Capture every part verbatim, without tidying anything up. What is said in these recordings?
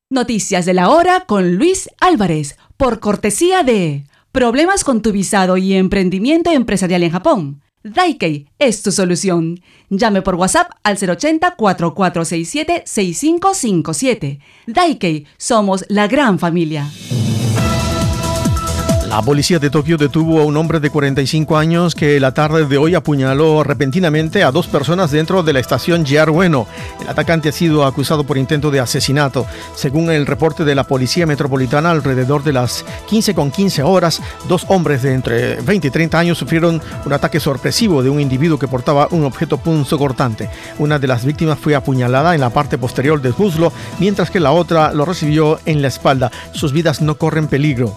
Noticias de la hora con Luis Álvarez, por cortesía de Problemas con tu visado y emprendimiento empresarial en Japón. Daikei es tu solución. Llame por WhatsApp al cero ochenta, cuatro cuatro seis siete, seis cinco cinco siete. Daikei, somos la gran familia. La policía de Tokio detuvo a un hombre de cuarenta y cinco años que la tarde de hoy apuñaló repentinamente a dos personas dentro de la estación G R Ueno. El atacante ha sido acusado por intento de asesinato. Según el reporte de la Policía Metropolitana, alrededor de las quince con quince horas, dos hombres de entre veinte y treinta años sufrieron un ataque sorpresivo de un individuo que portaba un objeto punzocortante. Una de las víctimas fue apuñalada en la parte posterior del muslo, mientras que la otra lo recibió en la espalda. Sus vidas no corren peligro.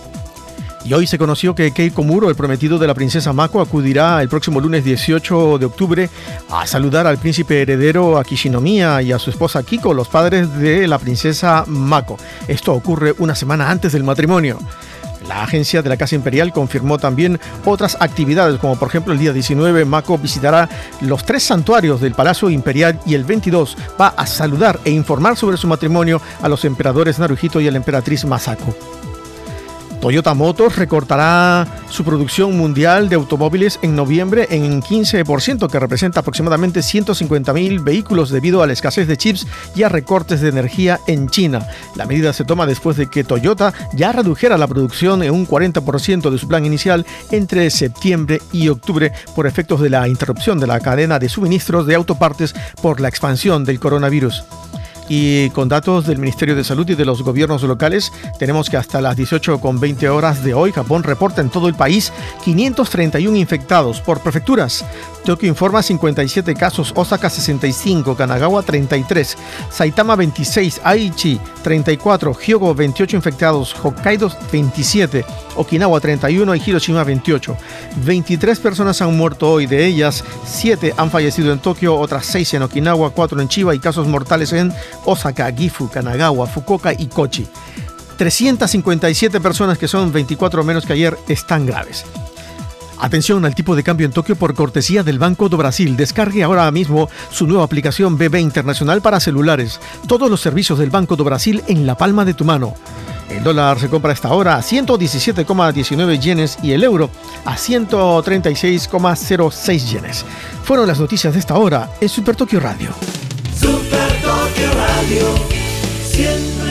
Y hoy se conoció que Keiko Muro, el prometido de la princesa Mako, acudirá el próximo lunes dieciocho de octubre a saludar al príncipe heredero Akishi Nomiya y a su esposa Kiko, los padres de la princesa Mako. Esto ocurre una semana antes del matrimonio. La agencia de la Casa Imperial confirmó también otras actividades, como por ejemplo el día diecinueve Mako visitará los tres santuarios del Palacio Imperial y el veintidós va a saludar e informar sobre su matrimonio a los emperadores Naruhito y a la emperatriz Masako. Toyota Motors recortará su producción mundial de automóviles en noviembre en un quince por ciento, que representa aproximadamente ciento cincuenta mil vehículos debido a la escasez de chips y a recortes de energía en China. La medida se toma después de que Toyota ya redujera la producción en un cuarenta por ciento de su plan inicial entre septiembre y octubre por efectos de la interrupción de la cadena de suministros de autopartes por la expansión del coronavirus. Y con datos del Ministerio de Salud y de los gobiernos locales, tenemos que hasta las dieciocho con veinte horas de hoy, Japón reporta en todo el país quinientos treinta y uno infectados por prefecturas. Tokio informa cincuenta y siete casos, Osaka sesenta y cinco, Kanagawa treinta y tres, Saitama veintiséis, Aichi treinta y cuatro, Hyogo veintiocho infectados, Hokkaido veintisiete, Okinawa treinta y uno y Hiroshima veintiocho. veintitrés personas han muerto hoy, de ellas siete han fallecido en Tokio, otras seis en Okinawa, cuatro en Chiba y casos mortales en Osaka, Gifu, Kanagawa, Fukuoka y Kochi. trescientas cincuenta y siete personas, que son veinticuatro menos que ayer, están graves. Atención al tipo de cambio en Tokio por cortesía del Banco do Brasil. Descargue ahora mismo su nueva aplicación B B Internacional para celulares. Todos los servicios del Banco do Brasil en la palma de tu mano. El dólar se compra a esta hora a ciento diecisiete coma diecinueve yenes y el euro a ciento treinta y seis coma cero seis yenes. Fueron las noticias de esta hora en Super Tokio Radio. Super Tokio Radio, siempre